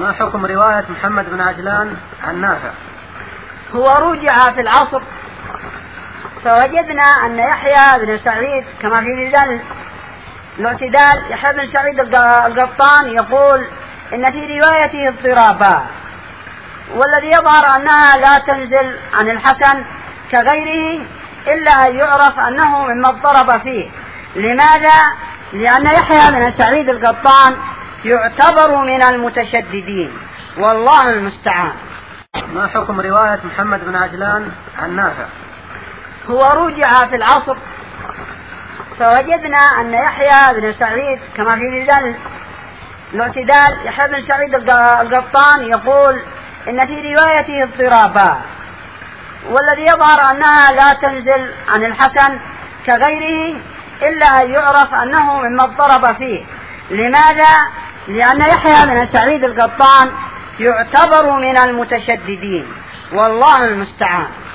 ما حكم رواية محمد بن عجلان عن نافع؟ هو رجع في العصر فوجدنا أن يحيى بن سعيد كما في ميزان الاعتدال، يحيى بن سعيد القطان يقول إن في روايته اضطرابا، والذي يظهر أنها لا تنزل عن الحسن كغيره إلا أن يعرف أنه مما اضطرب فيه. لماذا؟ لأن يحيى بن سعيد القطان يعتبر من المتشددين، والله المستعان. ما حكم رواية محمد بن عجلان عن نافع؟ هو رجع في العصر فوجدنا أن يحيى بن سعيد كما في ميزان الاعتدال، يحيى بن سعيد القطان يقول إن في روايته اضطرابا، والذي يظهر أنها لا تنزل عن الحسن كغيره إلا أن يعرف أنه مما اضطرب فيه. لماذا؟ لأن يحيى بن سعيد القطان يعتبر من المتشددين، والله المستعان.